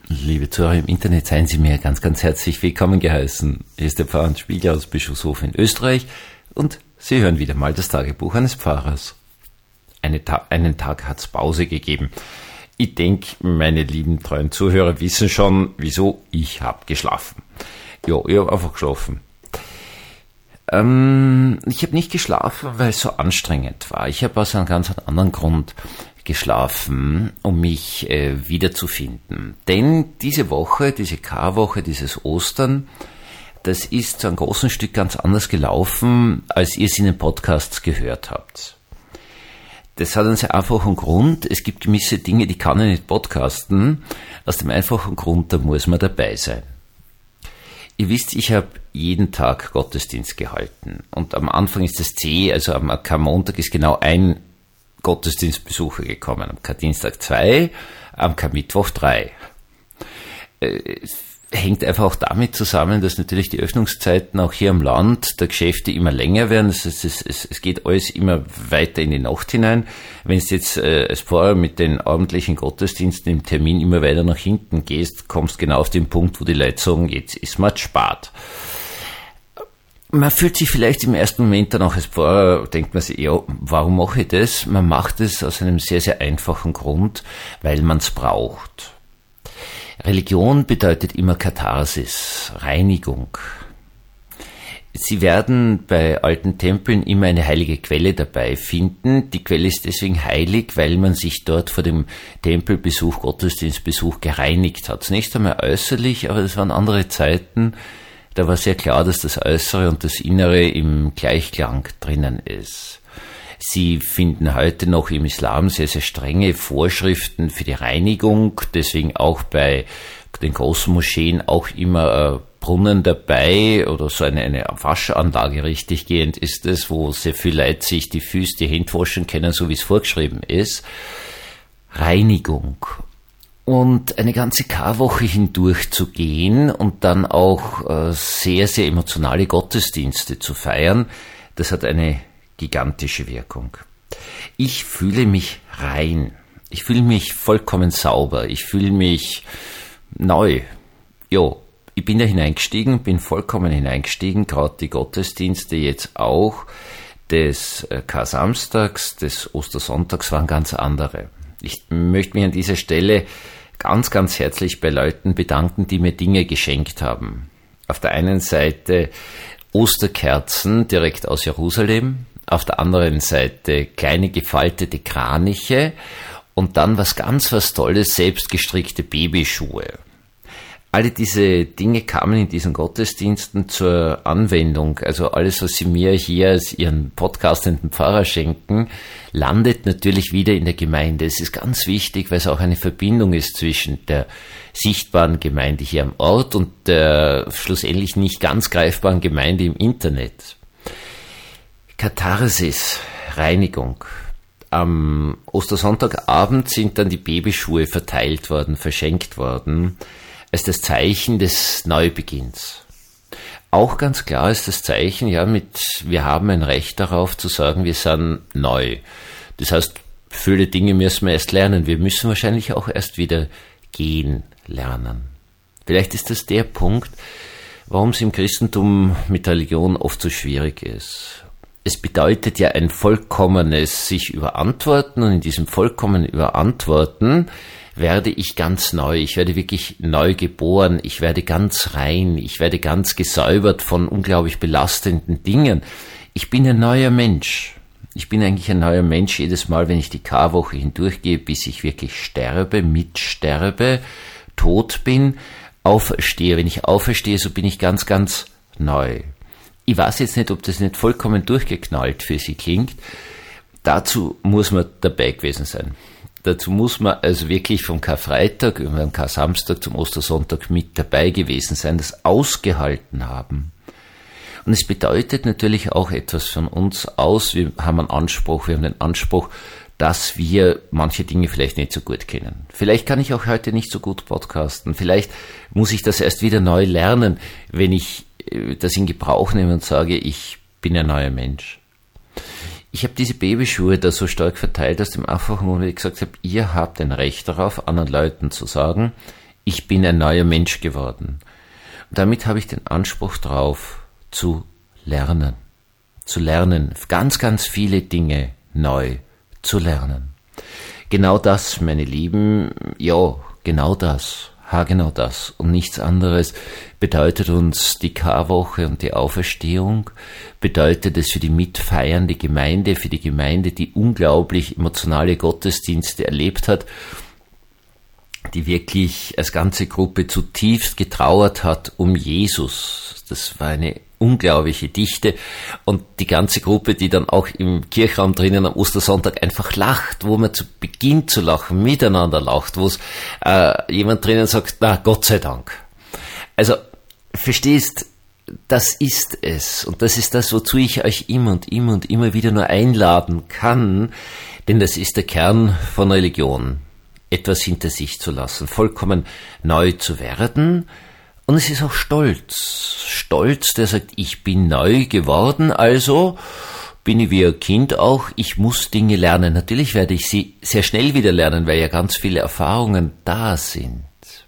Liebe Zuhörer im Internet, seien Sie mir ganz, ganz herzlich willkommen geheißen. Hier ist der Pfarrer Hans Spiegel aus Bischofshof in Österreich und Sie hören wieder mal das Tagebuch eines Pfarrers. Einen Tag hat's Pause gegeben. Ich denke, meine lieben treuen Zuhörer wissen schon, wieso. Ich habe geschlafen. Ja, ich habe einfach geschlafen. Ich habe nicht geschlafen, weil es so anstrengend war. Ich habe aus einem ganz anderen Grund geschlafen, um mich wiederzufinden. Denn diese Woche, diese Karwoche, dieses Ostern, das ist zu einem großen Stück ganz anders gelaufen, als ihr es in den Podcasts gehört habt. Das hat einen sehr einfachen Grund. Es gibt gewisse Dinge, die kann ich nicht podcasten. Aus dem einfachen Grund, da muss man dabei sein. Ihr wisst, ich habe jeden Tag Gottesdienst gehalten. Und am Anfang ist das zäh, also am Montag ist genau ein Gottesdienstbesucher gekommen. Am Dienstag 2, am Mittwoch 3. Hängt einfach auch damit zusammen, dass natürlich die Öffnungszeiten auch hier am Land der Geschäfte immer länger werden. Es geht alles immer weiter in die Nacht hinein. Wenn du jetzt als Pfarrer mit den abendlichen Gottesdiensten im Termin immer weiter nach hinten gehst, kommst genau auf den Punkt, wo die Leute sagen, jetzt ist man spät. Man fühlt sich vielleicht im ersten Moment dann auch als Pfarrer, denkt man sich, ja, warum mache ich das? Man macht es aus einem sehr, sehr einfachen Grund, weil man es braucht. Religion bedeutet immer Katharsis, Reinigung. Sie werden bei alten Tempeln immer eine heilige Quelle dabei finden. Die Quelle ist deswegen heilig, weil man sich dort vor dem Tempelbesuch, Gottesdienstbesuch gereinigt hat. Zunächst einmal äußerlich, aber das waren andere Zeiten. Da war sehr klar, dass das Äußere und das Innere im Gleichklang drinnen ist. Sie finden heute noch im Islam sehr, sehr strenge Vorschriften für die Reinigung, deswegen auch bei den großen Moscheen auch immer Brunnen dabei oder so eine Waschanlage richtiggehend ist es, wo sehr viel Leute sich die Füße, die Hände waschen können, so wie es vorgeschrieben ist. Reinigung. Und eine ganze Karwoche hindurch zu gehen und dann auch sehr, sehr emotionale Gottesdienste zu feiern, das hat eine gigantische Wirkung. Ich fühle mich rein. Ich fühle mich vollkommen sauber. Ich fühle mich neu. Jo, ich bin da hineingestiegen, bin vollkommen hineingestiegen, gerade die Gottesdienste jetzt auch des Kar-Samstags, des Ostersonntags waren ganz andere. Ich möchte mich an dieser Stelle ganz, ganz herzlich bei Leuten bedanken, die mir Dinge geschenkt haben. Auf der einen Seite Osterkerzen direkt aus Jerusalem, auf der anderen Seite kleine gefaltete Kraniche und dann was Tolles, selbstgestrickte Babyschuhe. Alle diese Dinge kamen in diesen Gottesdiensten zur Anwendung. Also alles, was Sie mir hier als Ihren podcastenden Pfarrer schenken, landet natürlich wieder in der Gemeinde. Es ist ganz wichtig, weil es auch eine Verbindung ist zwischen der sichtbaren Gemeinde hier am Ort und der schlussendlich nicht ganz greifbaren Gemeinde im Internet. Katharsis, Reinigung. Am Ostersonntagabend sind dann die Babyschuhe verteilt worden, verschenkt worden, als das Zeichen des Neubeginns. Auch ganz klar ist das Zeichen, wir haben ein Recht darauf zu sagen, wir sind neu. Das heißt, viele Dinge müssen wir erst lernen. Wir müssen wahrscheinlich auch erst wieder gehen lernen. Vielleicht ist das der Punkt, warum es im Christentum mit Religion oft so schwierig ist. Es bedeutet ja ein vollkommenes sich überantworten und in diesem vollkommenen Überantworten werde ich ganz neu, ich werde wirklich neu geboren, ich werde ganz rein, ich werde ganz gesäubert von unglaublich belastenden Dingen. Ich bin ein neuer Mensch. Ich bin eigentlich ein neuer Mensch jedes Mal, wenn ich die Karwoche hindurchgehe, bis ich wirklich sterbe, mitsterbe, tot bin, auferstehe. Wenn ich auferstehe, so bin ich ganz, ganz neu. Ich weiß jetzt nicht, ob das nicht vollkommen durchgeknallt für Sie klingt. Dazu muss man dabei gewesen sein. Dazu muss man also wirklich vom Karfreitag über den Kar-Samstag zum Ostersonntag mit dabei gewesen sein, das ausgehalten haben. Und es bedeutet natürlich auch etwas von uns aus. Wir haben den Anspruch, dass wir manche Dinge vielleicht nicht so gut kennen. Vielleicht kann ich auch heute nicht so gut podcasten. Vielleicht muss ich das erst wieder neu lernen, wenn ich das in Gebrauch nehme und sage, ich bin ein neuer Mensch. Ich habe diese Babyschuhe da so stark verteilt aus dem einfachen Grund, weil ich gesagt habe, ihr habt ein Recht darauf, anderen Leuten zu sagen, ich bin ein neuer Mensch geworden. Und damit habe ich den Anspruch drauf, zu lernen, ganz, ganz viele Dinge neu zu lernen. Genau das, meine Lieben, ja, genau das und nichts anderes bedeutet uns die Karwoche und die Auferstehung, bedeutet es für die mitfeiernde Gemeinde, für die Gemeinde, die unglaublich emotionale Gottesdienste erlebt hat, die wirklich als ganze Gruppe zutiefst getrauert hat um Jesus. Das war eine unglaubliche Dichte und die ganze Gruppe, die dann auch im Kirchraum drinnen am Ostersonntag einfach lacht, wo man zu Beginn zu lachen, miteinander lacht, wo es jemand drinnen sagt, na Gott sei Dank. Also verstehst, das ist es und das ist das, wozu ich euch immer wieder nur einladen kann, denn das ist der Kern von Religion, etwas hinter sich zu lassen, vollkommen neu zu werden. Und es ist auch Stolz, der sagt, ich bin neu geworden, also bin ich wie ein Kind auch, ich muss Dinge lernen. Natürlich werde ich sie sehr schnell wieder lernen, weil ja ganz viele Erfahrungen da sind.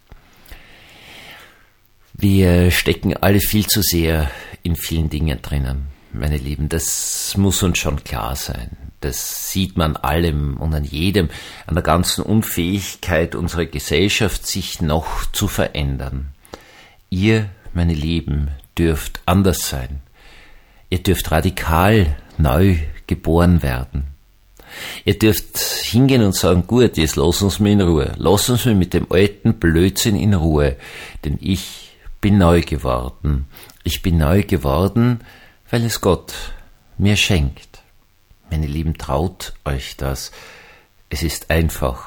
Wir stecken alle viel zu sehr in vielen Dingen drinnen, meine Lieben. Das muss uns schon klar sein. Das sieht man allem und an jedem, an der ganzen Unfähigkeit unserer Gesellschaft, sich noch zu verändern. Ihr, meine Lieben, dürft anders sein. Ihr dürft radikal neu geboren werden. Ihr dürft hingehen und sagen, gut, jetzt lass uns mal in Ruhe. Lass uns mal mit dem alten Blödsinn in Ruhe. Denn ich bin neu geworden. Ich bin neu geworden, weil es Gott mir schenkt. Meine Lieben, traut euch das. Es ist einfach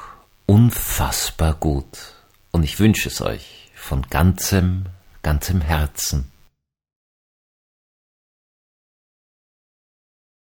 unfassbar gut. Und ich wünsche es euch von ganzem Herzen.